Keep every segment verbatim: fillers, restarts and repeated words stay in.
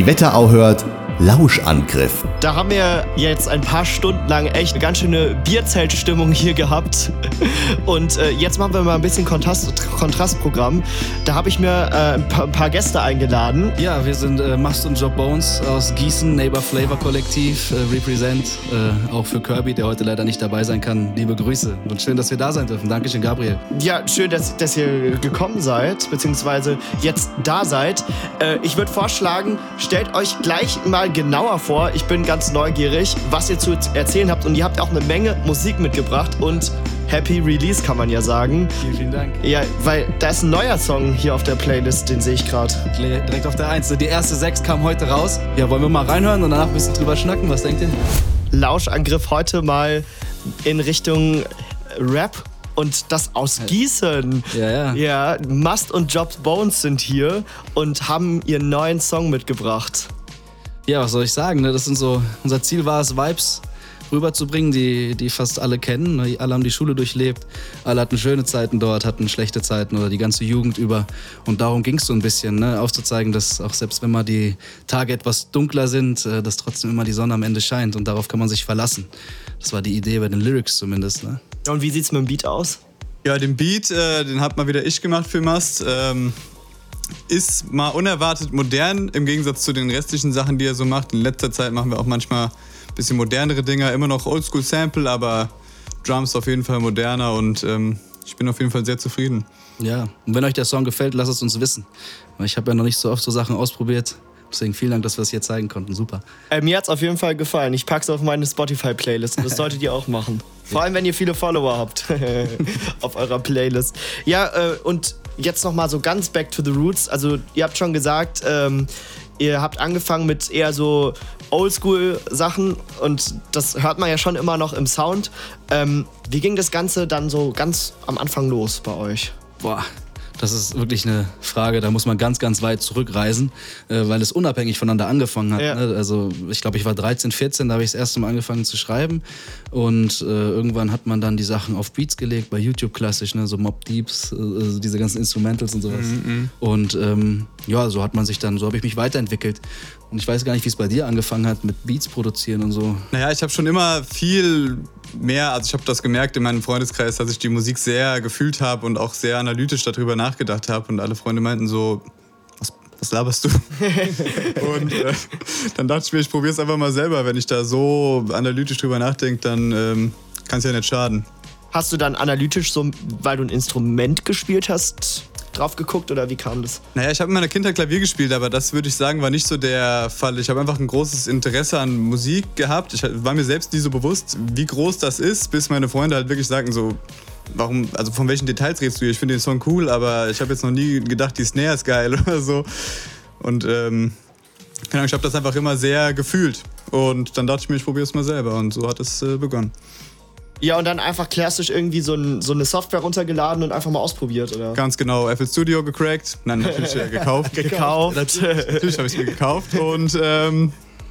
die Wetterau hört, Lauschangriff. Da haben wir jetzt ein paar Stunden lang echt eine ganz schöne Bierzeltstimmung hier gehabt. Und äh, jetzt machen wir mal ein bisschen Kontrast, Kontrastprogramm. Da habe ich mir äh, ein, paar, ein paar Gäste eingeladen. Ja, wir sind äh, Must und Job Bones aus Gießen, Neighbor Flavor Kollektiv, äh, Represent, äh, auch für Kirby, der heute leider nicht dabei sein kann. Liebe Grüße und schön, dass wir da sein dürfen. Dankeschön, Gabriel. Ja, schön, dass, dass ihr gekommen seid, beziehungsweise jetzt da seid. Äh, ich würde vorschlagen, stellt euch gleich mal genauer vor. Ich bin ganz neugierig, was ihr zu erzählen habt. Und ihr habt auch eine Menge Musik mitgebracht und Happy Release, kann man ja sagen. Vielen, vielen Dank. Ja, weil da ist ein neuer Song hier auf der Playlist, den sehe ich gerade. Direkt auf der Eins. Die erste sechs kam heute raus. Ja, wollen wir mal reinhören und danach ein bisschen drüber schnacken? Was denkt ihr? Lauschangriff heute mal in Richtung Rap. Und das aus Gießen. Ja, ja. Ja, Must und Job Bones sind hier und haben ihren neuen Song mitgebracht. Ja, was soll ich sagen? Ne? Das sind so, unser Ziel war es, Vibes rüberzubringen, die, die fast alle kennen. Ne? Alle haben die Schule durchlebt, alle hatten schöne Zeiten dort, hatten schlechte Zeiten oder die ganze Jugend über. Und darum ging es so ein bisschen, ne? Aufzuzeigen, dass auch selbst wenn mal die Tage etwas dunkler sind, äh, dass trotzdem immer die Sonne am Ende scheint und darauf kann man sich verlassen. Das war die Idee bei den Lyrics zumindest. Ne? Und wie sieht's mit dem Beat aus? Ja, den Beat, äh, den hat mal wieder ich gemacht für Must. Ähm, ist mal unerwartet modern im Gegensatz zu den restlichen Sachen, die er so macht. In letzter Zeit machen wir auch manchmal ein bisschen modernere Dinger, immer noch Oldschool-Sample, aber Drums auf jeden Fall moderner und ähm, ich bin auf jeden Fall sehr zufrieden. Ja, und wenn euch der Song gefällt, lasst es uns wissen. Ich habe ja noch nicht so oft so Sachen ausprobiert. Deswegen vielen Dank, dass wir es hier zeigen konnten. Super. Äh, mir hat's auf jeden Fall gefallen. Ich pack's auf meine Spotify-Playlist. Das solltet ihr auch machen. Vor allem, wenn ihr viele Follower habt auf eurer Playlist. Ja, äh, und jetzt nochmal so ganz back to the roots. Also ihr habt schon gesagt, ähm, ihr habt angefangen mit eher so Oldschool-Sachen und das hört man ja schon immer noch im Sound. Ähm, wie ging das Ganze dann so ganz am Anfang los bei euch? Boah. Das ist wirklich eine Frage, da muss man ganz, ganz weit zurückreisen, äh, weil es unabhängig voneinander angefangen hat. Ja. Ne? Also ich glaube, ich war dreizehn, vierzehn, da habe ich das erste Mal angefangen zu schreiben und äh, irgendwann hat man dann die Sachen auf Beats gelegt, bei YouTube klassisch, ne? So Mobb Deeps, äh, diese ganzen Instrumentals und sowas. Mhm. Und ähm, ja, so hat man sich dann, so habe ich mich weiterentwickelt. Und ich weiß gar nicht, wie es bei dir angefangen hat mit Beats produzieren und so. Naja, ich habe schon immer viel mehr, also ich habe das gemerkt in meinem Freundeskreis, dass ich die Musik sehr gefühlt habe und auch sehr analytisch darüber nachgedacht habe. Und alle Freunde meinten so, was, was laberst du? Und äh, dann dachte ich mir, ich probiere es einfach mal selber. Wenn ich da so analytisch drüber nachdenke, dann ähm, kann es ja nicht schaden. Hast du dann analytisch, so, weil du ein Instrument gespielt hast, drauf geguckt oder wie kam das? Naja, ich habe in meiner Kindheit Klavier gespielt, aber das würde ich sagen, war nicht so der Fall. Ich habe einfach ein großes Interesse an Musik gehabt. Ich war mir selbst nie so bewusst, wie groß das ist, bis meine Freunde halt wirklich sagten so, warum, also von welchen Details redest du hier? Ich finde den Song cool, aber ich habe jetzt noch nie gedacht, die Snare ist geil oder so. Und ähm, keine Ahnung, ich habe das einfach immer sehr gefühlt. Und dann dachte ich mir, ich probiere es mal selber und so hat es äh, begonnen. Ja, und dann einfach klassisch irgendwie so, ein, so eine Software runtergeladen und einfach mal ausprobiert, oder? Ganz genau, F L Studio gecrackt. Nein, natürlich äh, gekauft. gekauft. Natürlich, natürlich habe ich es mir gekauft. Und ähm,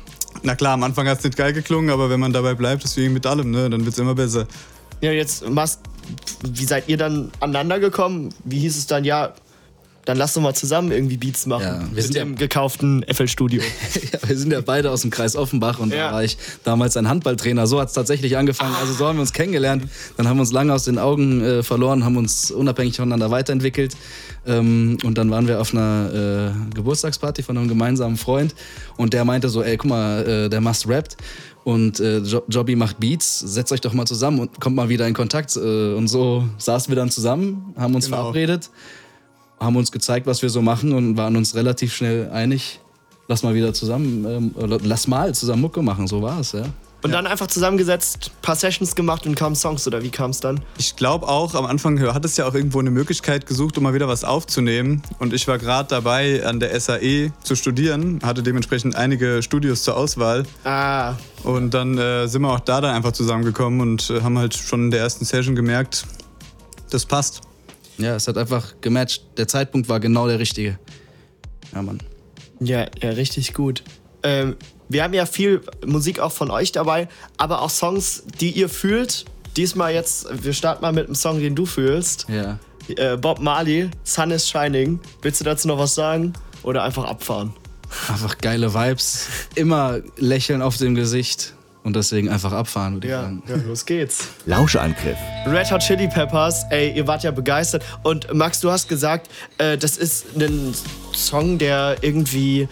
na klar, am Anfang hat es nicht geil geklungen, aber wenn man dabei bleibt, deswegen mit allem, ne, dann wird es immer besser. Ja, jetzt, machst, wie seid ihr dann aneinander gekommen? Wie hieß es dann, ja, dann lass doch mal zusammen irgendwie Beats machen. Ja, wir mit sind dem ja gekauften F L Studio. Ja, wir sind ja beide aus dem Kreis Offenbach und Ja. da war ich damals ein Handballtrainer. So hat es tatsächlich angefangen. Also so haben wir uns kennengelernt. Dann haben wir uns lange aus den Augen äh, verloren, haben uns unabhängig voneinander weiterentwickelt. Ähm, und dann waren wir auf einer äh, Geburtstagsparty von einem gemeinsamen Freund und der meinte so, ey, guck mal, äh, der Must rappt und äh, jo- Jobby macht Beats, setzt euch doch mal zusammen und kommt mal wieder in Kontakt. Äh, und so saßen wir dann zusammen, haben uns Genau. verabredet, haben uns gezeigt, was wir so machen und waren uns relativ schnell einig, lass mal wieder zusammen, ähm, oder lass mal zusammen Mucke machen, so war es, ja. Und dann einfach zusammengesetzt, paar Sessions gemacht und kamen Songs, oder wie kam es dann? Ich glaube auch, am Anfang hat es ja auch irgendwo eine Möglichkeit gesucht, um mal wieder was aufzunehmen. Und ich war gerade dabei, an der S A E zu studieren, hatte dementsprechend einige Studios zur Auswahl. Ah, Und dann äh, sind wir auch da dann einfach zusammengekommen und äh, haben halt schon in der ersten Session gemerkt, das passt. Ja, es hat einfach gematcht. Der Zeitpunkt war genau der richtige. Ja, Mann. ja, ja, richtig gut. Ähm, wir haben ja viel Musik auch von euch dabei, aber auch Songs, die ihr fühlt. Diesmal jetzt, wir starten mal mit einem Song, den du fühlst. Ja. Äh, Bob Marley, Sun is Shining. Willst du dazu noch was sagen? Oder einfach abfahren? Einfach geile Vibes, immer Lächeln auf dem Gesicht und deswegen einfach abfahren, würde ich Ja, sagen. ja, los geht's. Lauschangriff. Red Hot Chili Peppers, ey, ihr wart ja begeistert. Und Max, du hast gesagt, äh, das ist ein Song, der irgendwie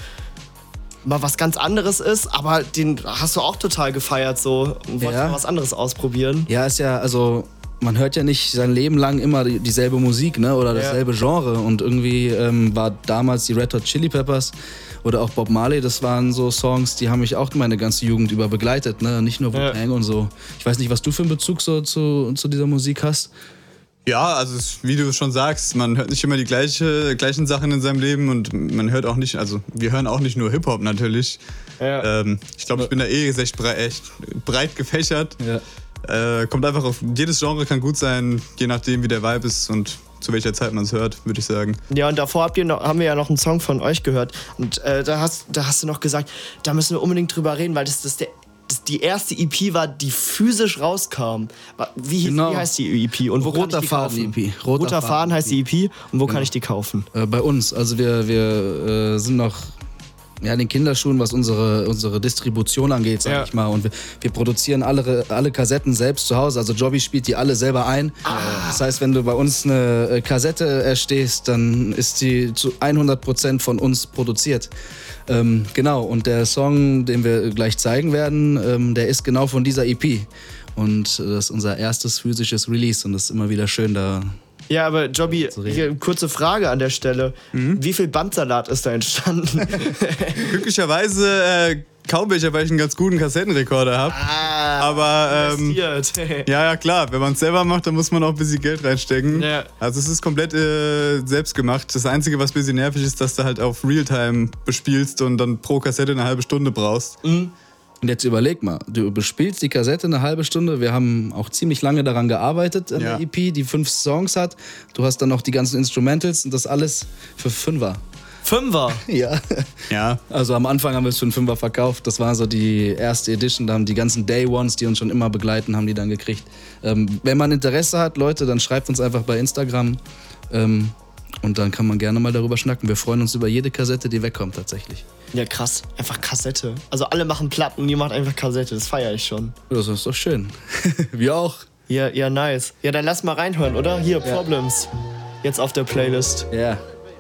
mal was ganz anderes ist, aber den hast du auch total gefeiert so und wolltest Ja. mal was anderes ausprobieren. Ja, ist ja, also man hört ja nicht sein Leben lang immer die, dieselbe Musik, ne, oder dasselbe Genre und irgendwie ähm, war damals die Red Hot Chili Peppers oder auch Bob Marley, das waren so Songs, die haben mich auch meine ganze Jugend über begleitet, ne, nicht nur Wu-Tang Ja. und so. Ich weiß nicht, was du für einen Bezug so zu, zu dieser Musik hast. Ja, also es, wie du schon sagst, man hört nicht immer die gleiche, gleichen Sachen in seinem Leben und man hört auch nicht, also wir hören auch nicht nur Hip-Hop natürlich. Ja. Ähm, ich glaube, ich bin da eh echt breit, echt breit gefächert. Ja. Äh, kommt einfach auf, jedes Genre kann gut sein, je nachdem wie der Vibe ist und zu welcher Zeit man es hört, würde ich sagen. Ja, und davor habt ihr noch, haben wir ja noch einen Song von euch gehört. Und äh, da, hast, da hast du noch gesagt, da müssen wir unbedingt drüber reden, weil das, das, der, das die erste E P war, die physisch rauskam. Wie, hieß- Genau. wie heißt die E P? Und wo Roter kann ich die Faden kaufen? E P. Roter, Roter Faden, Faden heißt die E P. Und wo kann ich die kaufen? Äh, bei uns, also wir, wir äh, sind noch ja, in den Kinderschuhen, was unsere, unsere Distribution angeht, sag Ja. ich mal. Und wir, wir produzieren alle, alle Kassetten selbst zu Hause. Also Jobby spielt die alle selber ein. Das heißt, wenn du bei uns eine äh, Kassette erstehst, dann ist die zu hundert Prozent von uns produziert. Ähm, genau, und der Song, den wir gleich zeigen werden, ähm, der ist genau von dieser E P. Und äh, das ist unser erstes physisches Release und das ist immer wieder schön, da. Ja, aber Jobby, hier, kurze Frage an der Stelle. Wie viel Bandsalat ist da entstanden? Glücklicherweise äh, kaum welcher, weil ich einen ganz guten Kassettenrekorder habe. ah, Aber ähm, investiert. ja, ja klar, wenn man es selber macht, dann muss man auch ein bisschen Geld reinstecken. Ja. Also es ist komplett äh, selbst gemacht. Das Einzige, was ein bisschen nervig ist, dass du halt auf Realtime bespielst und dann pro Kassette eine halbe Stunde brauchst. Und jetzt überleg mal, du bespielst die Kassette eine halbe Stunde. Wir haben auch ziemlich lange daran gearbeitet an Ja. der E P, die fünf Songs hat. Du hast dann noch die ganzen Instrumentals und das alles für Fünfer. Fünfer. Ja. Ja. Also am Anfang haben wir es für einen Fünfer verkauft. Das war so die erste Edition. Da haben die ganzen Day Ones, die uns schon immer begleiten, haben die dann gekriegt. Ähm, wenn man Interesse hat, Leute, dann schreibt uns einfach bei Instagram. Ähm, und dann kann man gerne mal darüber schnacken. Wir freuen uns über jede Kassette, die wegkommt tatsächlich. Ja, krass. Einfach Kassette. Also alle machen Platten und ihr macht einfach Kassette. Das feiere ich schon. Das ist doch schön. Wir auch. Ja, ja, nice. Ja, dann lass mal reinhören, oder? Hier, Problems. Jetzt auf der Playlist. Ja.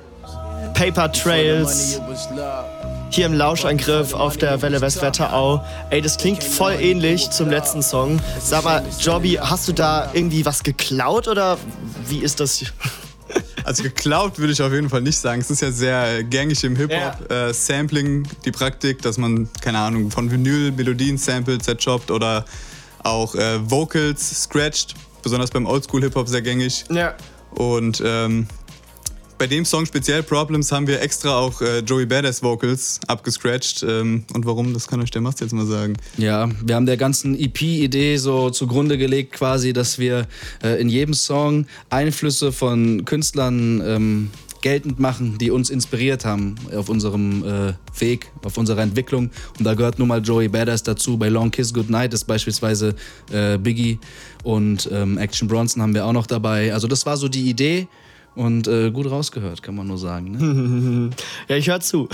Paper Trails. Hier im Lauschangriff auf der Welle Westwetterau. Ey, das klingt voll ähnlich zum letzten Song. Sag mal, Jobby, hast du da irgendwie was geklaut oder wie ist das? Also geklaut würde ich auf jeden Fall nicht sagen. Es ist ja sehr gängig im Hip-Hop. Äh, Sampling, die Praktik, dass man, keine Ahnung, von Vinyl Melodien samplet, zerchoppt oder auch äh, Vocals scratcht. Besonders beim Oldschool-Hip-Hop sehr gängig. Ja. Und ähm, bei dem Song speziell Problems haben wir extra auch äh, Joey Badass Vocals abgescratcht. Ähm, und warum, das kann euch der Mast jetzt mal sagen. Ja, wir haben der ganzen E P-Idee so zugrunde gelegt quasi, dass wir äh, in jedem Song Einflüsse von Künstlern ähm, geltend machen, die uns inspiriert haben auf unserem äh, Weg, auf unserer Entwicklung. Und da gehört nun mal Joey Badass dazu. Bei Long Kiss Goodnight ist beispielsweise äh, Biggie und ähm, Action Bronson haben wir auch noch dabei. Also das war so die Idee. Und äh, gut rausgehört, kann man nur sagen. Ne? Ja, ich höre zu.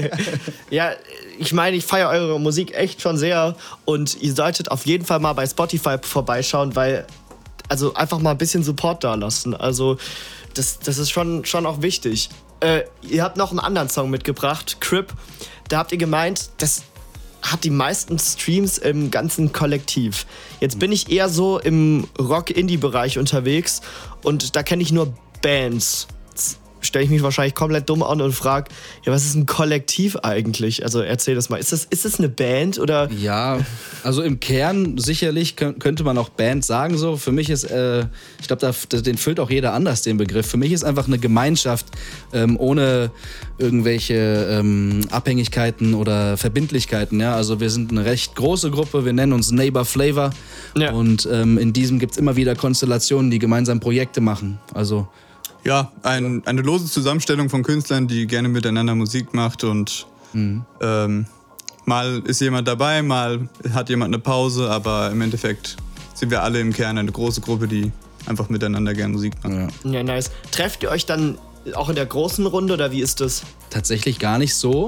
Ja, ich meine, ich feiere eure Musik echt schon sehr und ihr solltet auf jeden Fall mal bei Spotify vorbeischauen, weil, also einfach mal ein bisschen Support da lassen. Also, das, das ist schon, schon auch wichtig. Äh, ihr habt noch einen anderen Song mitgebracht, Crip. Da habt ihr gemeint, das hat die meisten Streams im ganzen Kollektiv. Jetzt bin ich eher so im Rock-Indie-Bereich unterwegs und da kenne ich nur Bands. Stelle ich mich wahrscheinlich komplett dumm an und frage, ja, was ist ein Kollektiv eigentlich? Also erzähl das mal. Ist das, ist das eine Band oder? Ja, also im Kern sicherlich kö- könnte man auch Band sagen so. Für mich ist, äh, ich glaube, den füllt auch jeder anders, den Begriff. Für mich ist einfach eine Gemeinschaft ähm, ohne irgendwelche ähm, Abhängigkeiten oder Verbindlichkeiten. Ja? Also wir sind eine recht große Gruppe, wir nennen uns Neighbor Flavor. Ja. Und ähm, in diesem gibt es immer wieder Konstellationen, die gemeinsam Projekte machen. Also Ja, ein, eine lose Zusammenstellung von Künstlern, die gerne miteinander Musik macht und Mhm. ähm, mal ist jemand dabei, mal hat jemand eine Pause, aber im Endeffekt sind wir alle im Kern eine große Gruppe, die einfach miteinander gerne Musik macht. ja. Ja, nice. Trefft ihr euch dann auch in der großen Runde oder wie ist das? Tatsächlich gar nicht so.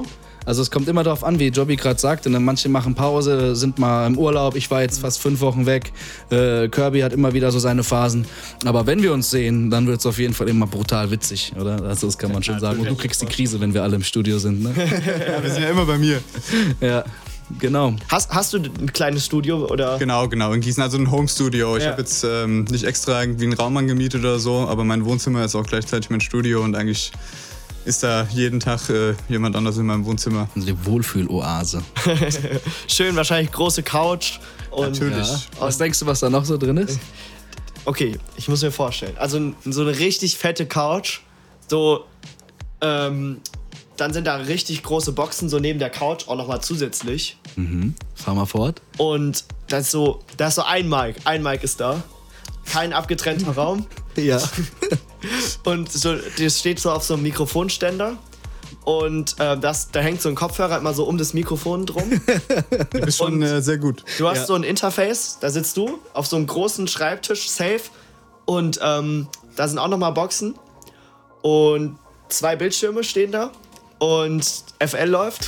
Also es kommt immer darauf an, wie Jobby gerade sagte. Ne? Manche machen Pause, sind mal im Urlaub. Ich war jetzt fast fünf Wochen weg. Äh, Kirby hat immer wieder so seine Phasen. Aber wenn wir uns sehen, dann wird es auf jeden Fall immer brutal witzig, oder? Also das kann man schon sagen. Und du kriegst die Krise, wenn wir alle im Studio sind. Ne? Ja, wir sind ja immer bei mir. Ja, genau. Hast, hast du ein kleines Studio oder? Genau, genau, in Gießen, also ein Home-Studio. Ich Ja. habe jetzt ähm, nicht extra irgendwie einen Raum angemietet oder so, aber mein Wohnzimmer ist auch gleichzeitig mein Studio und eigentlich ist da jeden Tag äh, jemand anders in meinem Wohnzimmer. Also die Wohlfühloase. Schön, wahrscheinlich große Couch. Und Natürlich. Ja. Was denkst du, was da noch so drin ist? Okay, ich muss mir vorstellen. Also n- so eine richtig fette Couch. So, ähm, dann sind da richtig große Boxen so neben der Couch auch nochmal zusätzlich. Fahr mal fort. Und da ist so, da ist so ein Mic. Ein Mic ist da. Kein abgetrennter Raum. Ja. Und so, das steht so auf so einem Mikrofonständer. Und äh, das, da hängt so ein Kopfhörer immer so um das Mikrofon drum. Du bist schon Und- äh, sehr gut. Du hast Ja. so ein Interface, da sitzt du auf so einem großen Schreibtisch, safe. Und ähm, da sind auch nochmal Boxen. Und zwei Bildschirme stehen da. Und F L läuft.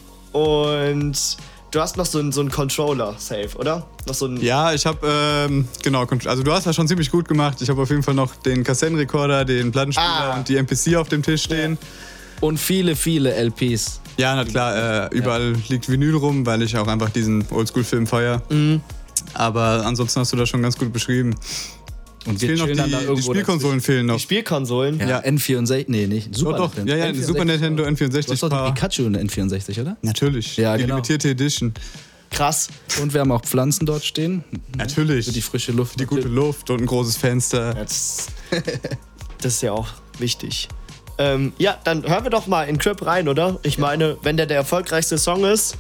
Und du hast noch so einen, so einen Controller, safe, oder? Noch so einen. Ja, ich habe, ähm, genau, also du hast das schon ziemlich gut gemacht. Ich habe auf jeden Fall noch den Kassettenrekorder, den Plattenspieler Ah. und die M P C auf dem Tisch stehen. Und viele, viele L Ps. Ja, na klar, äh, überall liegt Vinyl rum, weil ich auch einfach diesen Oldschool-Film feiere. Mhm. Aber ansonsten hast du das schon ganz gut beschrieben. Und Fehlen noch chillen dann da die, die irgendwo Spielkonsolen fehlen noch. Die Spielkonsolen. dazwischen. Ja, Ja. N vierundsechzig, nee, nicht. Super Doch, doch, Nintendo. ja, ja, N vierundsechzig. Super Nintendo N Du vierundsechzig hast doch Paar. die Pikachu in der N vierundsechzig, oder? Natürlich, Ja, die genau. limitierte Edition. Krass. Und wir haben auch Pflanzen dort stehen. Natürlich. Für die frische Luft. Die gute Luft und ein großes Fenster. Das, das ist ja auch wichtig. Ähm, ja, dann hören wir doch mal in Crip rein, oder? Ich meine, wenn der der erfolgreichste Song ist.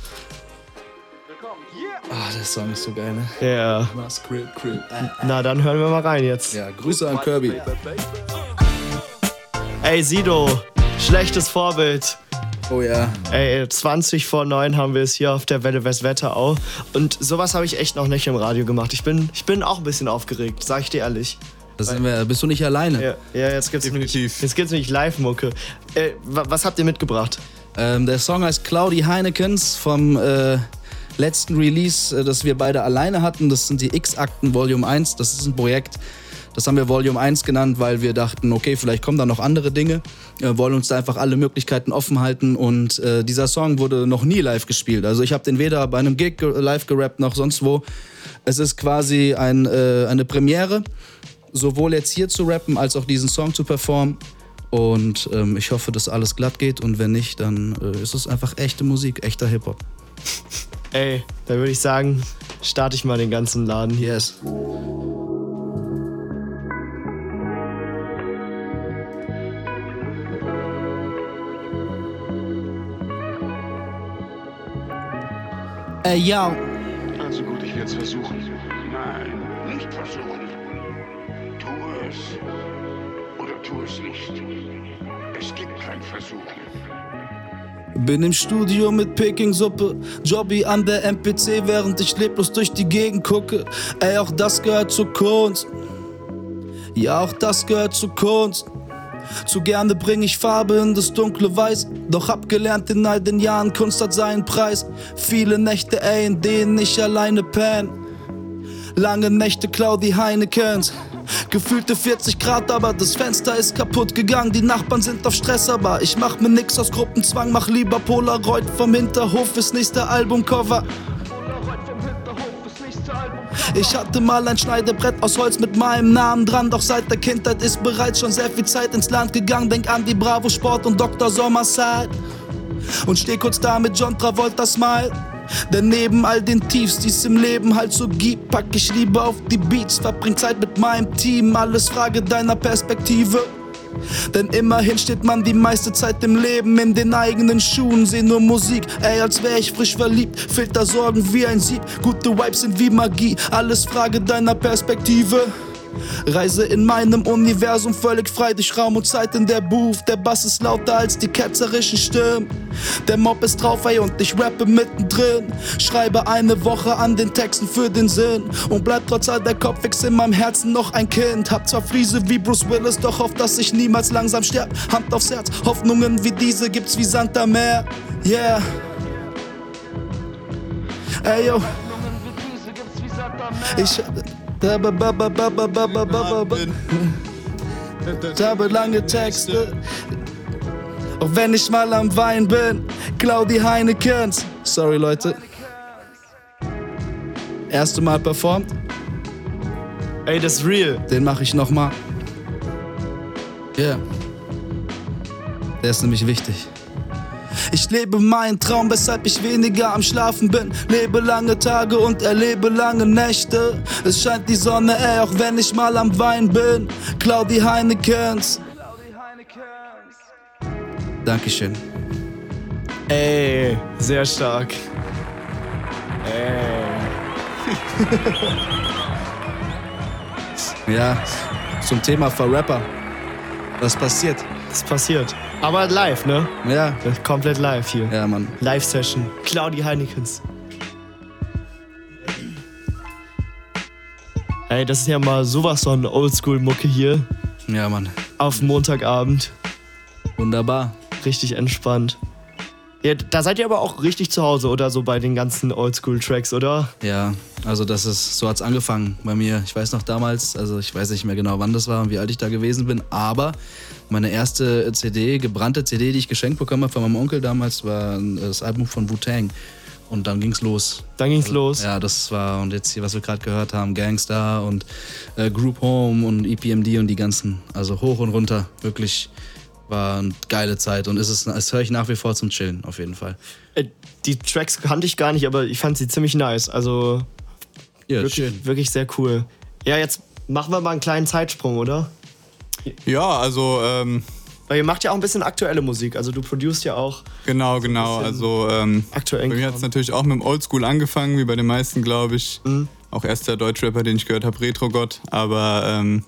Ah, der Song ist so geil, ne? Ja. Was? Crip, Crip. Na, dann hören wir mal rein jetzt. Ja, Grüße an Kirby. Ey, Sido, schlechtes Vorbild. Oh ja. Ey, zwanzig vor neun haben wir es hier auf der Welle Westwetterau. Und sowas habe ich echt noch nicht im Radio gemacht. Ich bin, ich bin auch ein bisschen aufgeregt, sag ich dir ehrlich. Das sind wir, bist du nicht alleine? Ja, ja jetzt gibt's nämlich, Definitiv. jetzt gibt's nämlich Live-Mucke. Äh, wa- was habt ihr mitgebracht? Ähm, der Song heißt Cloudy Heinekens vom äh, letzten Release, äh, das wir beide alleine hatten. Das sind die X-Akten Volume eins. Das ist ein Projekt, das haben wir Volume eins genannt, weil wir dachten, okay, vielleicht kommen da noch andere Dinge. Wir wollen uns da einfach alle Möglichkeiten offen halten. Und äh, dieser Song wurde noch nie live gespielt. Also ich habe den weder bei einem Gig ge- live gerappt noch sonst wo. Es ist quasi ein, äh, eine Premiere, sowohl jetzt hier zu rappen, als auch diesen Song zu performen. Und ähm, ich hoffe, dass alles glatt geht. Und wenn nicht, dann äh, ist es einfach echte Musik, echter Hip-Hop. Ey, da würde ich sagen, starte ich mal den ganzen Laden hier. Yes. Ey, yo. Also gut, ich werde es versuchen. Nein, nicht versuchen. Tu es oder tu es nicht. Es gibt kein Versuchen. Bin im Studio mit Peking-Suppe, Jobby an der M P C, während ich leblos durch die Gegend gucke. Ey, auch das gehört zur Kunst. Ja, auch das gehört zur Kunst. Zu gerne bring ich Farbe in das dunkle Weiß. Doch hab gelernt in all den Jahren, Kunst hat seinen Preis. Viele Nächte, ey, in denen ich alleine penn. Lange Nächte, Cloudy Heinekens. Gefühlte vierzig Grad, aber das Fenster ist kaputt gegangen. Die Nachbarn sind auf Stress, aber ich mach mir nix aus Gruppenzwang. Mach lieber Polaroid vom Hinterhof fürs nächste Albumcover. Ich hatte mal ein Schneidebrett aus Holz mit meinem Namen dran. Doch seit der Kindheit ist bereits schon sehr viel Zeit ins Land gegangen. Denk an die Bravo Sport und Doktor Sommerzeit. Und steh kurz da mit John Travolta Smile. Denn neben all den Tiefs, die's im Leben halt so gibt, pack ich Liebe auf die Beats, verbring Zeit mit meinem Team. Alles Frage deiner Perspektive. Denn immerhin steht man die meiste Zeit im Leben in den eigenen Schuhen. Seh nur Musik, ey, als wär ich frisch verliebt. Filter Sorgen wie ein Sieg, gute Vibes sind wie Magie. Alles Frage deiner Perspektive. Reise in meinem Universum völlig frei durch Raum und Zeit in der Booth. Der Bass ist lauter als die ketzerischen Stimmen. Der Mob ist drauf, ey, und ich rappe mittendrin. Schreibe eine Woche an den Texten für den Sinn und bleib trotz all der Kopfwix in meinem Herzen noch ein Kind. Hab zwar Friese wie Bruce Willis, doch hoff, dass ich niemals langsam sterb. Hand aufs Herz, Hoffnungen wie diese gibt's wie Sand am Meer. Yeah. Ey, yo. Ich Ich habe lange Texte, auch wenn ich mal am Wein bin. Claudi Heinekens. Sorry, Leute. Erste Mal performt. Ey, das ist real. Den mache ich nochmal. Yeah. Der ist nämlich wichtig. Ich lebe meinen Traum, weshalb ich weniger am Schlafen bin. Lebe lange Tage und erlebe lange Nächte. Es scheint die Sonne, ey, auch wenn ich mal am Wein bin. Claudi Heinekens. Dankeschön. Ey, sehr stark. Ey. Ja, zum Thema für Rapper. Was passiert? Das passiert. Aber live, ne? Ja. Komplett live hier. Ja, Mann. Live-Session. Claudi Heinekens. Ey, das ist ja mal sowas von Oldschool-Mucke hier. Ja, Mann. Auf Montagabend. Wunderbar. Richtig entspannt. Ja, da seid ihr aber auch richtig zu Hause, oder? So bei den ganzen Oldschool-Tracks, oder? Ja, also das ist, so hat's angefangen bei mir. Ich weiß noch damals, also ich weiß nicht mehr genau, wann das war und wie alt ich da gewesen bin, aber meine erste C D, gebrannte C D, die ich geschenkt bekommen habe von meinem Onkel damals, war das Album von Wu-Tang. Und dann ging's los. Dann ging's also, los. Ja, das war, und jetzt hier, was wir gerade gehört haben, Gangstar und äh, Group Home und E P M D und die ganzen, also hoch und runter, wirklich war eine geile Zeit und ist es, das höre ich nach wie vor zum Chillen, auf jeden Fall. Äh, die Tracks kannte ich gar nicht, aber ich fand sie ziemlich nice, also Ja, wirklich, schön. wirklich sehr cool. Ja, jetzt machen wir mal einen kleinen Zeitsprung, oder? Ja, also ähm, Weil ihr macht ja auch ein bisschen aktuelle Musik, also du producest ja auch genau, genau. Also ähm, aktuell. bei mir hat es natürlich auch mit dem Oldschool angefangen, wie bei den meisten, glaube ich. Mhm. Auch erst der Deutschrapper, den ich gehört habe, Retro-Gott. Aber ähm,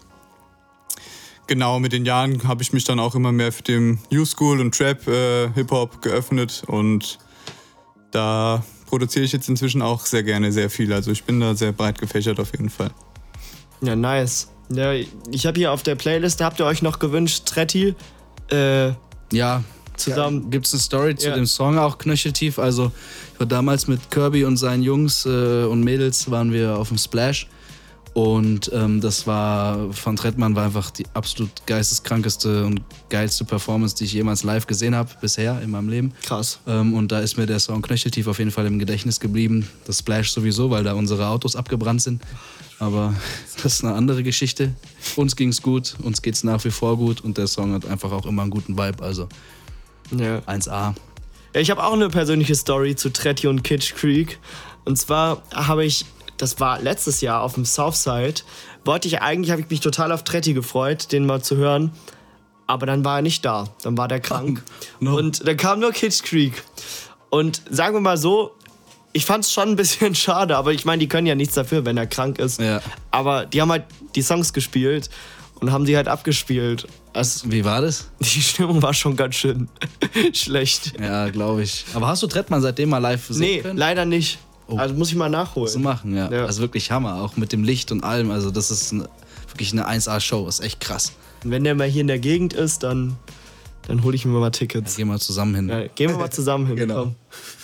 genau, mit den Jahren habe ich mich dann auch immer mehr für den New School und Trap, äh, Hip-Hop geöffnet. Und da produziere ich jetzt inzwischen auch sehr gerne sehr viel. Also ich bin da sehr breit gefächert auf jeden Fall. Ja, nice. Ja, ich habe hier auf der Playlist, da habt ihr euch noch gewünscht, Tretti, äh, Ja, zusammen. gibt's eine Story zu Ja. dem Song auch knöcheltief. Also ich war damals mit Kirby und seinen Jungs äh, und Mädels waren wir auf dem Splash und ähm, das war von Trettmann war einfach die absolut geisteskrankeste und geilste Performance, die ich jemals live gesehen habe bisher in meinem Leben. Krass. Ähm, und da ist mir der Song knöcheltief auf jeden Fall im Gedächtnis geblieben. Das Splash sowieso, weil da unsere Autos abgebrannt sind. Aber das ist eine andere Geschichte. Uns ging's gut, uns geht's nach wie vor gut und der Song hat einfach auch immer einen guten Vibe. Also Ja. eins A. Ja, ich habe auch eine persönliche Story zu Tretti und Kitsch Creek. Und zwar habe ich, das war letztes Jahr auf dem Southside, wollte ich eigentlich, habe ich mich total auf Tretti gefreut, den mal zu hören. Aber dann war er nicht da. Dann war der krank. No. Und dann kam nur Kitsch Creek. Und sagen wir mal so, ich fand es schon ein bisschen schade, aber ich meine, die können ja nichts dafür, wenn er krank ist. Ja. Aber die haben halt die Songs gespielt und haben die halt abgespielt. Also, Wie war das? die Stimmung war schon ganz schön schlecht. Ja, glaube ich. Aber hast du Trettmann seitdem mal live sehen Nee, können? leider nicht. Oh. Also muss ich mal nachholen. Zu machen, ja. Ja. Also wirklich Hammer, auch mit dem Licht und allem. Also das ist eine, wirklich eine eins A-Show, ist echt krass. Und wenn der mal hier in der Gegend ist, dann, dann hole ich mir mal Tickets. Gehen wir zusammen hin. Ja, gehen wir mal zusammen hin. Genau. Komm.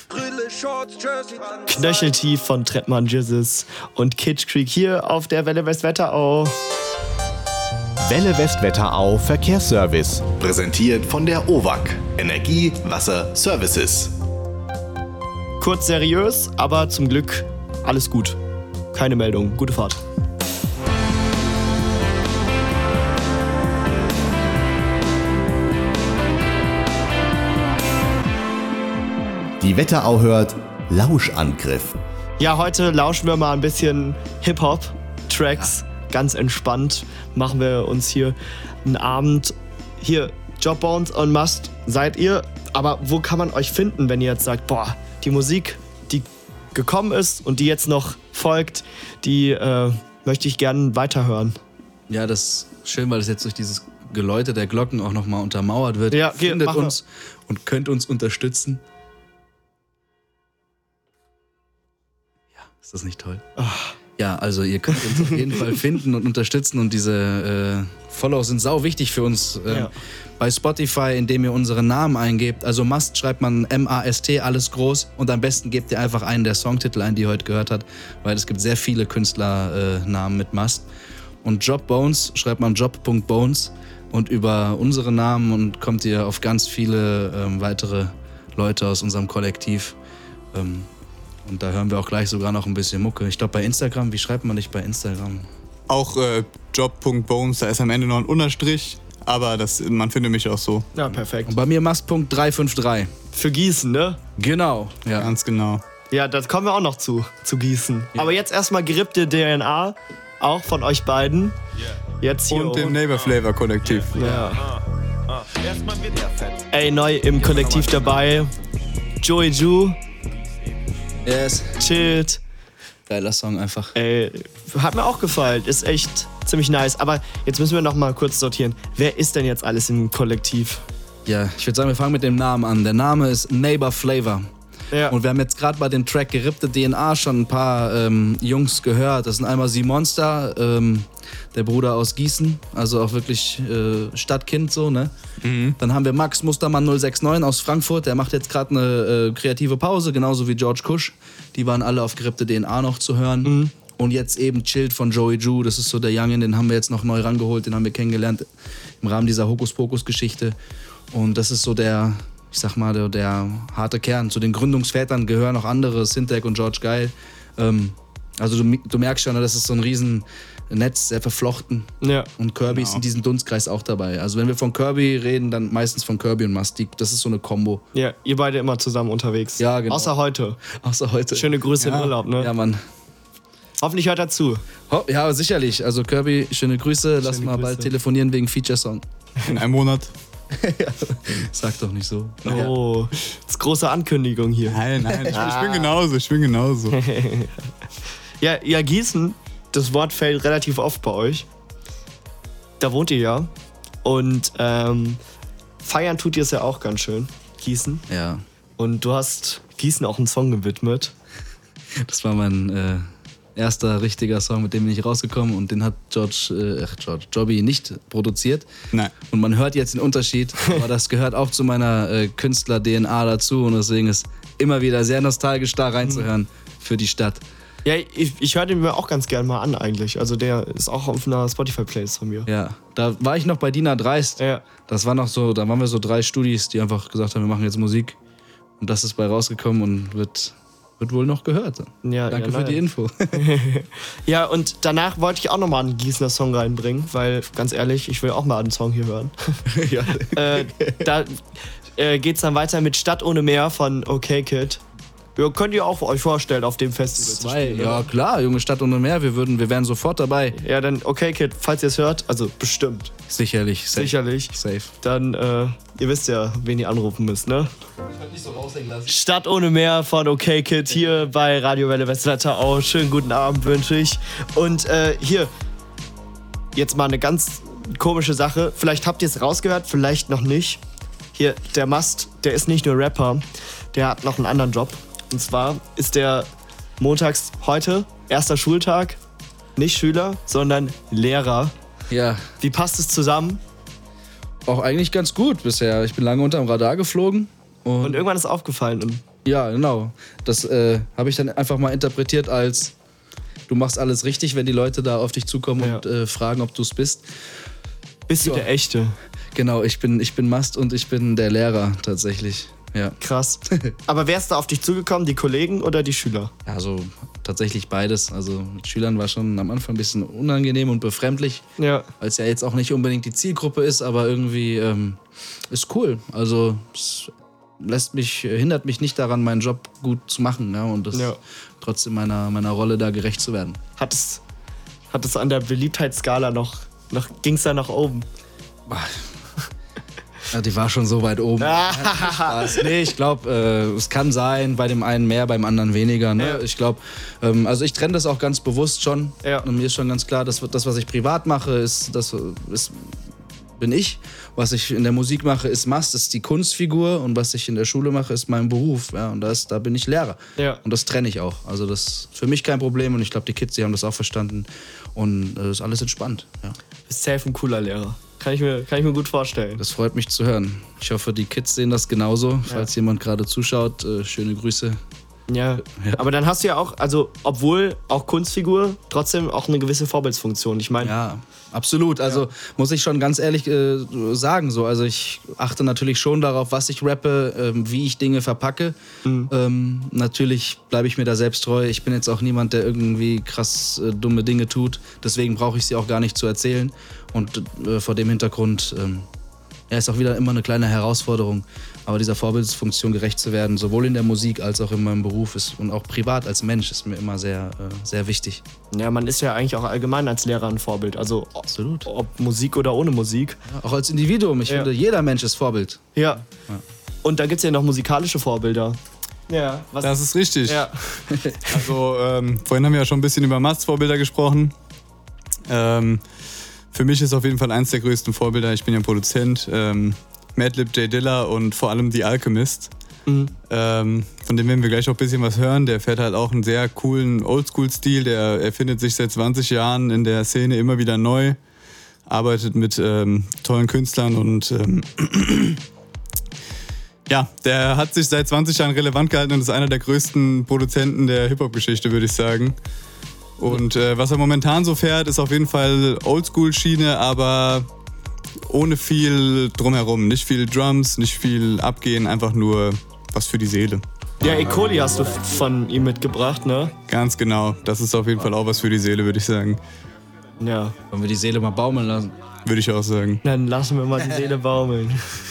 Knöcheltief von Trettmann Jizzes und Kitsch Creek hier auf der Welle Westwetterau. Welle Westwetterau Verkehrsservice. Präsentiert von der O W A C. Energie, Wasser, Services. Kurz seriös, aber zum Glück alles gut. Keine Meldung. Gute Fahrt. Die Wetterau hört Lauschangriff. Ja, heute lauschen wir mal ein bisschen Hip-Hop-Tracks. Ganz entspannt machen wir uns hier einen Abend. Hier, Jobbones und Must seid ihr. Aber wo kann man euch finden, wenn ihr jetzt sagt, boah, die Musik, die gekommen ist und die jetzt noch folgt, die äh, möchte ich gerne weiterhören? Ja, das ist schön, weil es jetzt durch dieses Geläute der Glocken auch nochmal untermauert wird. Ja, okay, Findet mach mal. uns und könnt uns unterstützen. Ja, ist das nicht toll? Ja, also ihr könnt uns auf jeden Fall finden und unterstützen und diese äh, Follows sind sau wichtig für uns. Äh, Ja. Bei Spotify, indem ihr unseren Namen eingebt. Also Mast schreibt man M A S T, alles groß. Und am besten gebt ihr einfach einen der Songtitel ein, die ihr heute gehört habt. Weil es gibt sehr viele Künstlernamen äh, Namen mit Mast. Und Job Bones schreibt man job.bones. Und über unsere Namen und kommt ihr auf ganz viele ähm, weitere Leute aus unserem Kollektiv. Ähm, und da hören wir auch gleich sogar noch ein bisschen Mucke. Ich glaube bei Instagram, wie schreibt man dich bei Instagram? Auch äh, job.bones, da ist am Ende noch ein Unterstrich, aber das, man findet mich auch so. Ja, perfekt. Und bei mir Mast.drei fünf drei. Für Gießen, ne? Genau, ja. Ganz genau. Ja, das kommen wir auch noch zu, zu Gießen. Aber jetzt erstmal gerippte D N A, auch von euch beiden. Jetzt hier. Und dem Neighbor Flavor Kollektiv. Ja. Ey, neu im Kollektiv dabei. Joey Ju, Yes. chillt. Geiler Song einfach. Ey, hat mir auch gefallen. Ist echt ziemlich nice. Aber jetzt müssen wir noch mal kurz sortieren. Wer ist denn jetzt alles im Kollektiv? Ja, ich würde sagen, wir fangen mit dem Namen an. Der Name ist Neighbor Flavor. Ja. Und wir haben jetzt gerade bei dem Track Gerippte D N A schon ein paar ähm, Jungs gehört. Das sind einmal Sie Monster, ähm, der Bruder aus Gießen, also auch wirklich äh, Stadtkind so, ne? Mhm. Dann haben wir Max Mustermann null sechs neun aus Frankfurt, der macht jetzt gerade eine äh, kreative Pause, genauso wie George Kusch. Die waren alle auf Gerippte D N A noch zu hören. Mhm. Und jetzt eben Chilled von Joey Ju, das ist so der Youngin, den haben wir jetzt noch neu rangeholt, den haben wir kennengelernt im Rahmen dieser Hokuspokus-Geschichte. Und das ist so der, ich sag mal, der, der harte Kern. Zu den Gründungsvätern gehören auch andere, Syntax und George Geil. Ähm, also du, du merkst schon, das ist so ein riesen Netz, sehr verflochten. Ja. Und Kirby ist in diesem Dunstkreis auch dabei. Also wenn wir von Kirby reden, dann meistens von Kirby und Mastik. Das ist so eine Kombo. Ja, ihr beide immer zusammen unterwegs. Ja, genau. Außer heute. Außer heute. Schöne Grüße im Urlaub, ne? Ja, Mann. Hoffentlich hört er zu. Ho- Ja, sicherlich. Also Kirby, schöne Grüße. Lass Schöne mal Grüße. bald telefonieren wegen Feature-Song. In einem Monat. Sag doch nicht so. Oh, das ist große Ankündigung hier. Nein, nein, ich, ich bin genauso, ich bin genauso. Ja, ja, Gießen, das Wort fällt relativ oft bei euch. Da wohnt ihr ja. Und ähm, feiern tut ihr es ja auch ganz schön. Gießen. Ja, Und du hast Gießen auch einen Song gewidmet. das war mein äh, erster richtiger Song, mit dem bin ich rausgekommen und den hat George, äh, ach, George, Jobby nicht produziert. Nein. Und man hört jetzt den Unterschied, aber das gehört auch zu meiner äh, Künstler-D N A dazu und deswegen ist immer wieder sehr nostalgisch da reinzuhören für die Stadt. Ja, ich, ich höre den mir auch ganz gern mal an eigentlich. Also der ist auch auf einer Spotify-Playlist von mir. Ja, da war ich noch bei Dina Dreist. Ja. Das war noch so, da waren wir so drei Studis, die einfach gesagt haben, wir machen jetzt Musik. Und das ist bei rausgekommen und wird, wird wohl noch gehört. Ja, Danke ja, für leider. die Info. Ja, und danach wollte ich auch nochmal einen Gießener Song reinbringen, weil, ganz ehrlich, ich will auch mal einen Song hier hören. ja. äh, da äh, geht's dann weiter mit Stadt ohne Meer von OK Kid. Ja, könnt ihr auch euch vorstellen, auf dem Festival zu Zwei, spielen, ja oder? klar, Junge Stadt ohne Meer, wir, würden, wir wären sofort dabei. Ja, dann OK Kid, falls ihr es hört, also bestimmt, Sicherlich, safe. sicherlich, Safe. dann, äh, ihr wisst ja, wen ihr anrufen müsst, ne? Stadt ohne Meer von OK Kid hier bei Radio Welle Westwetterau. Schönen guten Abend wünsche ich. Und äh, hier, jetzt mal eine ganz komische Sache. Vielleicht habt ihr es rausgehört, vielleicht noch nicht. Hier, der Mast, der ist nicht nur Rapper, der hat noch einen anderen Job. Und zwar ist der montags heute, erster Schultag, nicht Schüler, sondern Lehrer. Ja, Wie passt es zusammen? auch eigentlich ganz gut bisher. Ich bin lange unterm Radar geflogen. Und, Und irgendwann ist aufgefallen. Und ja, genau. Das äh, habe ich dann einfach mal interpretiert als, du machst alles richtig, wenn die Leute da auf dich zukommen Ja. und äh, fragen, ob du es bist. bist du Ja. der Echte? Genau, ich bin, ich bin Mast und ich bin der Lehrer tatsächlich. Ja. Krass. Aber wer ist da auf dich zugekommen? Die Kollegen oder die Schüler? Also tatsächlich beides. Also mit Schülern war schon am Anfang ein bisschen unangenehm und befremdlich, Ja. weil es ja jetzt auch nicht unbedingt die Zielgruppe ist, aber irgendwie ähm, ist cool. Also es lässt mich, hindert mich nicht daran, meinen Job gut zu machen, ja, und das Ja. trotzdem meiner, meiner Rolle da gerecht zu werden. Hat es, hat es an der Beliebtheitsskala noch, noch ging es da nach oben? Ja, die war schon so weit oben. Spaß. Nee, ich glaube, äh, es kann sein, bei dem einen mehr, beim anderen weniger. Ne? Ja. Ich glaube, ähm, also ich trenne das auch ganz bewusst schon. Ja. Und mir ist schon ganz klar, dass das, was ich privat mache, ist, das ist, bin ich. Was ich in der Musik mache, ist Mast, ist die Kunstfigur. Und was ich in der Schule mache, ist mein Beruf. Ja, und da, ist, da bin ich Lehrer. Ja. Und das trenne ich auch. Also das ist für mich kein Problem. Und ich glaube, die Kids, die haben das auch verstanden. Und es äh, ist alles entspannt. Ja. Bist safe ein cooler Lehrer. Kann ich mir, kann ich mir gut vorstellen. Das freut mich zu hören. Ich hoffe, die Kids sehen das genauso. Falls jemand gerade zuschaut, äh, schöne Grüße. Ja. Ja. Aber dann hast du ja auch, also obwohl auch Kunstfigur, trotzdem auch eine gewisse Vorbildsfunktion. Ich meine, Ja, absolut. Also muss ich schon ganz ehrlich äh, sagen. So. Also ich achte natürlich schon darauf, was ich rappe, ähm, wie ich Dinge verpacke. Mhm. Ähm, natürlich bleibe ich mir da selbst treu. Ich bin jetzt auch niemand, der irgendwie krass äh, dumme Dinge tut. Deswegen brauche ich sie auch gar nicht zu erzählen. Und äh, vor dem Hintergrund ähm, ja, ist auch wieder immer eine kleine Herausforderung. Aber dieser Vorbildsfunktion gerecht zu werden, sowohl in der Musik als auch in meinem Beruf ist, und auch privat als Mensch, ist mir immer sehr, äh, sehr wichtig. ja, man ist ja eigentlich auch allgemein als Lehrer ein Vorbild. Also Absolut. ob Musik oder ohne Musik. Auch als Individuum. Ich Ja. finde, jeder Mensch ist Vorbild. Ja. Und da gibt es ja noch musikalische Vorbilder. Ja, was? Das ist richtig. ja. Also, ähm, vorhin haben wir ja schon ein bisschen über Mast-Vorbilder gesprochen. Ähm, für mich ist auf jeden Fall eins der größten Vorbilder, ich bin ja Produzent, ähm, Madlib, J Dilla und vor allem The Alchemist. Mhm. Ähm, von dem werden wir gleich auch ein bisschen was hören. Der fährt halt auch einen sehr coolen Oldschool-Stil. Der erfindet sich seit zwanzig Jahren in der Szene immer wieder neu. Arbeitet mit ähm, tollen Künstlern und ähm, ja, der hat sich seit zwanzig Jahren relevant gehalten und ist einer der größten Produzenten der Hip-Hop-Geschichte, würde ich sagen. Und äh, was er momentan so fährt, ist auf jeden Fall Oldschool-Schiene, aber ohne viel drumherum. Nicht viel Drums, nicht viel Abgehen, einfach nur was für die Seele. Ja, E. coli hast du von ihm mitgebracht, ne? Ganz genau. Das ist auf jeden Fall auch was für die Seele, würde ich sagen. Ja. Wollen wir die Seele mal baumeln lassen? Würde ich auch sagen. Dann lassen wir mal die Seele baumeln.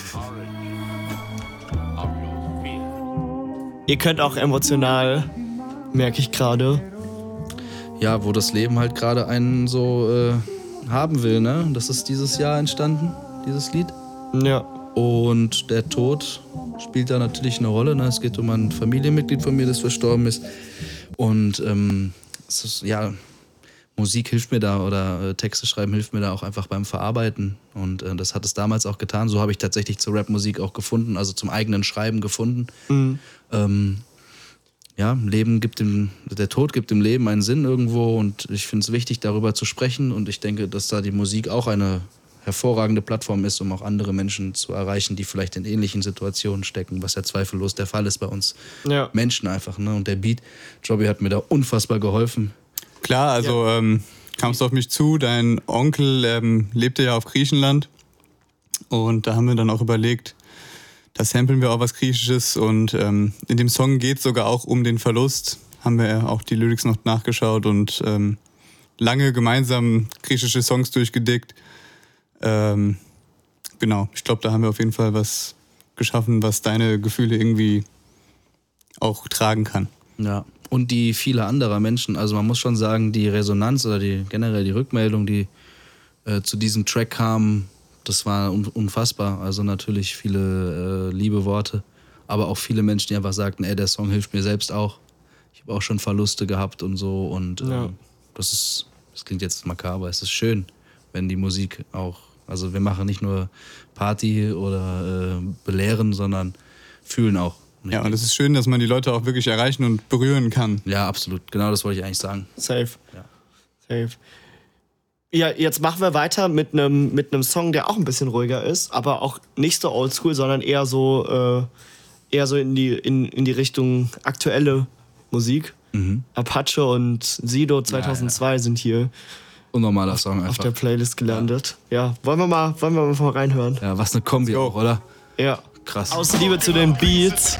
Ihr könnt auch emotional, merke ich gerade. Ja, wo das Leben halt gerade einen so äh, haben will, ne? Das ist dieses Jahr entstanden, dieses Lied. Ja. Und der Tod spielt da natürlich eine Rolle, ne? Es geht um ein Familienmitglied von mir, das verstorben ist. Und ähm, es ist, ja, Musik hilft mir da oder äh, Texte schreiben hilft mir da auch einfach beim Verarbeiten. Und äh, das hat es damals auch getan. So habe ich tatsächlich zur Rapmusik auch gefunden, also zum eigenen Schreiben gefunden. Mhm. Ähm, ja, Leben gibt dem, der Tod gibt dem Leben einen Sinn irgendwo und ich finde es wichtig, darüber zu sprechen und ich denke, dass da die Musik auch eine hervorragende Plattform ist, um auch andere Menschen zu erreichen, die vielleicht in ähnlichen Situationen stecken, was ja zweifellos der Fall ist bei uns Ja. Menschen einfach, ne? Und der Beat, Jobby hat mir da unfassbar geholfen. Klar, also ähm, kamst du auf mich zu, dein Onkel ähm, lebte ja auf Griechenland und da haben wir dann auch überlegt, da samplen wir auch was Griechisches und ähm, in dem Song geht es sogar auch um den Verlust. Haben wir auch die Lyrics noch nachgeschaut und ähm, lange gemeinsam griechische Songs durchgedickt. Ähm, genau, ich glaube, da haben wir auf jeden Fall was geschaffen, was deine Gefühle irgendwie auch tragen kann. Ja. Und die viele anderer Menschen, also man muss schon sagen, die Resonanz oder die generell die Rückmeldung, die äh, zu diesem Track kam, das war un- unfassbar. Also natürlich viele äh, liebe Worte, aber auch viele Menschen, die einfach sagten, ey, der Song hilft mir selbst auch. Ich habe auch schon Verluste gehabt und so und ähm, Ja. das ist, das klingt jetzt makaber, es ist schön, wenn die Musik auch, also wir machen nicht nur Party oder äh, belehren, sondern fühlen auch. Ja, und es ist schön, dass man die Leute auch wirklich erreichen und berühren kann. Ja, absolut. Genau das wollte ich eigentlich sagen. Safe. Ja. Safe. Ja, jetzt machen wir weiter mit einem mit einem Song, der auch ein bisschen ruhiger ist, aber auch nicht so oldschool, sondern eher so äh, eher so in die in, in die Richtung aktuelle Musik. Mhm. Apache und Sido zweitausendzwei Ja, ja. sind hier Unnormaler Song auf einfach. der Playlist gelandet. Ja, wollen wir mal wollen wir mal reinhören? Ja, was eine Kombi auch, oder? Ja. Krass. Aus Liebe zu den Beats.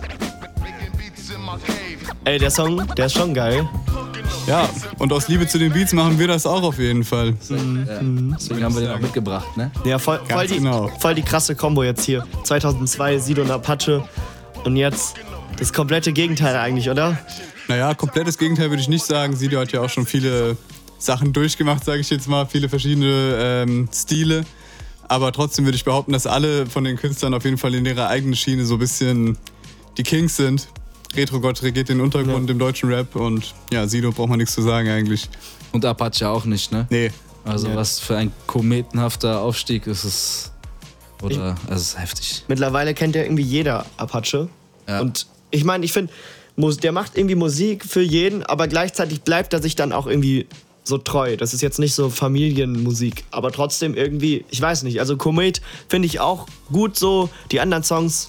Ey, der Song, der ist schon geil. Ja, und aus Liebe zu den Beats machen wir das auch auf jeden Fall. Ja. Deswegen haben wir den auch mitgebracht, ne? Ja, voll, voll, Ganz die, genau. voll die krasse Kombo jetzt hier. zweitausendzwei, Sido und Apache. Und jetzt das komplette Gegenteil eigentlich, oder? Naja, komplettes Gegenteil würde ich nicht sagen. Sido hat ja auch schon viele Sachen durchgemacht, sage ich jetzt mal, viele verschiedene ähm, Stile. Aber trotzdem würde ich behaupten, dass alle von den Künstlern auf jeden Fall in ihrer eigenen Schiene so ein bisschen die Kings sind. Retro-Gott regiert den Untergrund ja. im deutschen Rap und ja, Sido braucht man nichts zu sagen eigentlich. Und Apache auch nicht, ne? Nee. Also ja. was für ein kometenhafter Aufstieg ist es. Oder, also es ist heftig. Mittlerweile kennt ja irgendwie jeder Apache. Ja. Und ich meine, ich finde, der macht irgendwie Musik für jeden, aber gleichzeitig bleibt er sich dann auch irgendwie so treu. Das ist jetzt nicht so Familienmusik, aber trotzdem irgendwie, ich weiß nicht, also Komet finde ich auch gut so, die anderen Songs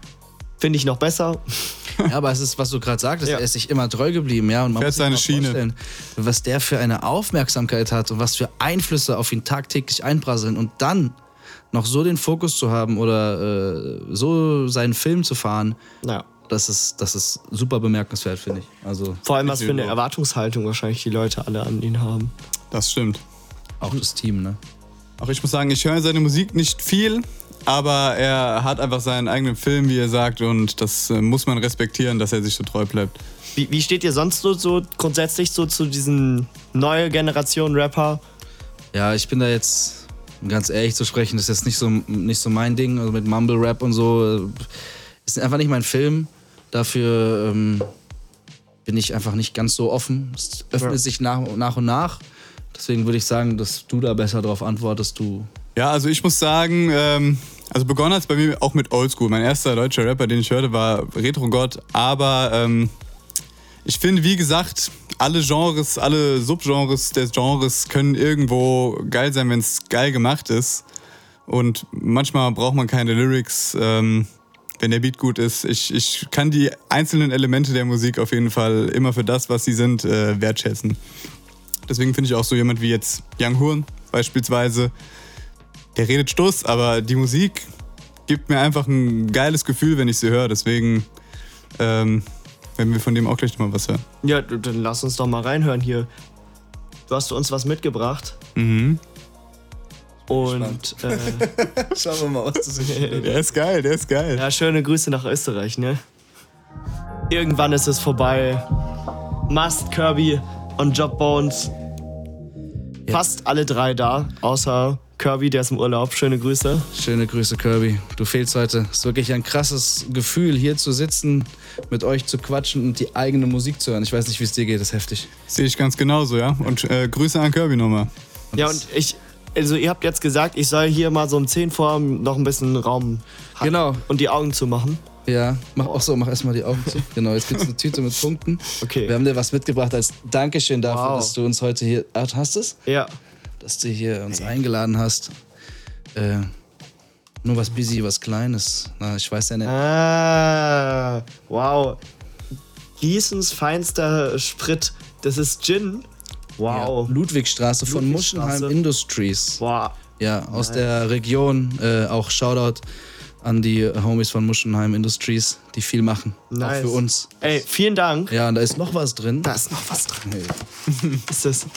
finde ich noch besser. Ja, aber es ist, was du gerade sagtest, Ja. er ist sich immer treu geblieben, ja. Und man Fährt muss sich seine mal Schiene. vorstellen, was der für eine Aufmerksamkeit hat und was für Einflüsse auf ihn tagtäglich einprasseln und dann noch so den Fokus zu haben oder äh, so seinen Film zu fahren, Ja. das ist, das ist super bemerkenswert, finde ich. Also Vor allem, was für eine so. Erwartungshaltung wahrscheinlich die Leute alle an ihn haben. Das stimmt. auch das Team, ne? Auch ich muss sagen, ich höre seine Musik nicht viel, aber er hat einfach seinen eigenen Film, wie er sagt, und das äh, muss man respektieren, dass er sich so treu bleibt. Wie, wie steht ihr sonst so, so grundsätzlich so zu diesen neuen Generation Rapper? Ja, ich bin da jetzt, um ganz ehrlich zu sprechen, das ist jetzt nicht so, nicht so mein Ding, also mit Mumble Rap und so, äh, ist einfach nicht mein Film. Dafür ähm, bin ich einfach nicht ganz so offen. Es öffnet Ja. sich nach, nach und nach. Deswegen würde ich sagen, dass du da besser darauf antwortest, du. Ja, also ich muss sagen, ähm, also begonnen hat es bei mir auch mit Oldschool. Mein erster deutscher Rapper, den ich hörte, war Retro-Gott. Aber ähm, ich finde, wie gesagt, alle Genres, alle Subgenres des Genres können irgendwo geil sein, wenn es geil gemacht ist. Und manchmal braucht man keine Lyrics, ähm, wenn der Beat gut ist. Ich, ich kann die einzelnen Elemente der Musik auf jeden Fall immer für das, was sie sind, äh, wertschätzen. Deswegen finde ich auch so jemand wie jetzt Young Horn beispielsweise, der redet Stuss, aber die Musik gibt mir einfach ein geiles Gefühl, wenn ich sie höre. Deswegen ähm, werden wir von dem auch gleich noch mal was hören. Ja, d- dann lass uns doch mal reinhören hier. Du hast uns was mitgebracht. Mhm. Und äh, Schauen wir mal, was das ist. Der ist geil, der ist geil. ja, schöne Grüße nach Österreich, ne? Irgendwann ist es vorbei. Must, Kirby und Job Bones. Fast alle drei da, außer Kirby, der ist im Urlaub. Schöne Grüße. Schöne Grüße, Kirby. Du fehlst heute. Es ist wirklich ein krasses Gefühl, hier zu sitzen, mit euch zu quatschen und die eigene Musik zu hören. Ich weiß nicht, wie es dir geht, das ist heftig. Sehe ich ganz genauso, ja. Und äh, Grüße an Kirby nochmal. Ja, und ich, also ihr habt jetzt gesagt, ich soll hier mal so um zehn vor noch ein bisschen Raum haben Genau. und die Augen zumachen. Ja, mach auch so, mach erstmal die Augen zu. Genau, jetzt gibt's eine Tüte mit Punkten. Okay. Wir haben dir was mitgebracht als Dankeschön dafür, Wow. dass du uns heute hier. Ah, hast du es? Ja. Dass du hier uns eingeladen hast. Äh, nur was busy, was Kleines. Na, ich weiß ja nicht. Ah, wow. Gießens feinster Sprit. Das ist Gin. Wow. Ja, Ludwigstraße von Ludwigstraße. Muschenheim Industries. Wow. Ja, aus der Region. Äh, auch Shoutout an die Homies von Muschenheim Industries, die viel machen. Nice. Auch für uns. Ey, vielen Dank. Ja, und da ist noch was drin. Da ist noch was drin. Hey. Ist das?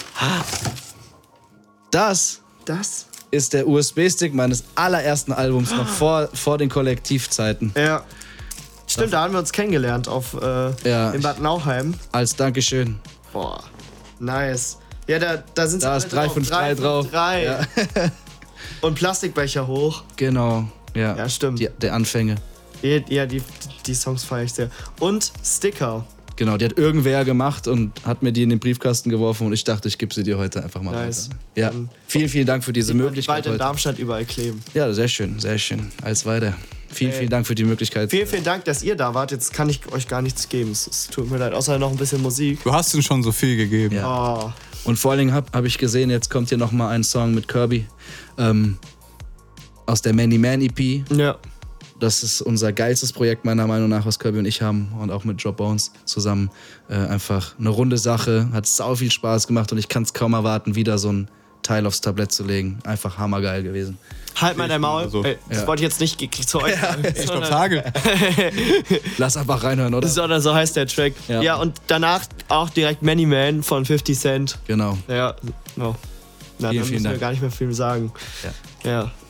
Das Das? ist der U S B-Stick meines allerersten Albums, noch vor, vor den Kollektivzeiten. Ja. Stimmt, da haben wir uns kennengelernt auf, äh, Ja, in Bad Nauheim. Als Dankeschön. Boah, nice. Ja, da, da sind Da sie ist alle drei fünf drei drauf. drei. Ja. Und Plastikbecher hoch. Genau. Ja, Ja, stimmt. Die, der Anfänge. Ja, ja die, die Songs feiere ich sehr. Und Sticker. Genau, die hat irgendwer gemacht und hat mir die in den Briefkasten geworfen und ich dachte, ich gebe sie dir heute einfach mal Nice. weiter. Ja, Dann- vielen, vielen Dank für diese Bald Möglichkeit in heute. Darmstadt überall kleben. Ja, sehr schön, sehr schön. Als weiter. Vielen, Ey. vielen Dank für die Möglichkeit. Vielen, vielen Dank, dass ihr da wart. Jetzt kann ich euch gar nichts geben. Es, es tut mir leid. Außer noch ein bisschen Musik. Du hast uns schon so viel gegeben. Ja. Oh. Und vor allen Dingen habe hab ich gesehen, jetzt kommt hier nochmal ein Song mit Kirby ähm, aus der Many Man E P. Ja. Das ist unser geilstes Projekt meiner Meinung nach, was Kirby und ich haben und auch mit Drop Bones zusammen. Äh, einfach eine runde Sache, hat sau viel Spaß gemacht und ich kann es kaum erwarten, wieder so ein Teil aufs Tablett zu legen. Einfach hammergeil gewesen. Halt mal dein Maul. Also, Ey, das ja. wollte ich jetzt nicht ge- zu euch sagen. Ich glaub, sondern, Tage. Lass einfach reinhören, oder? sondern so heißt der Track. Ja. Ja. und danach auch direkt Many Man von fifty Cent. Genau. Ja, no. Na, Vielen, dann vielen müssen wir Dank. gar nicht mehr viel sagen. Ja. ja.